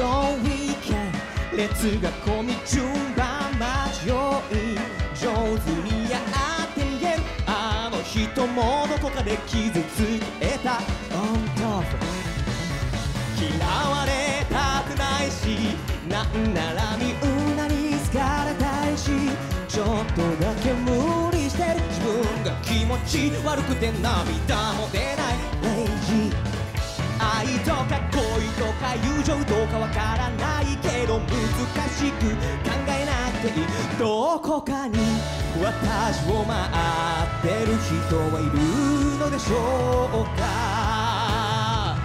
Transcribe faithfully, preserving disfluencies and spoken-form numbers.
though we can 列が込み順番待ちよい上手にやってみえあの人もどこかで傷つけた On top 嫌われたくないしなんならみんなに好かれたいしちょっとだけ無理してる自分が気持ち悪くて涙も出ないレイジー愛とか恋とか友情とかわからないけど難しく考えなくていいどこかに私を待ってる人はいるのでしょうか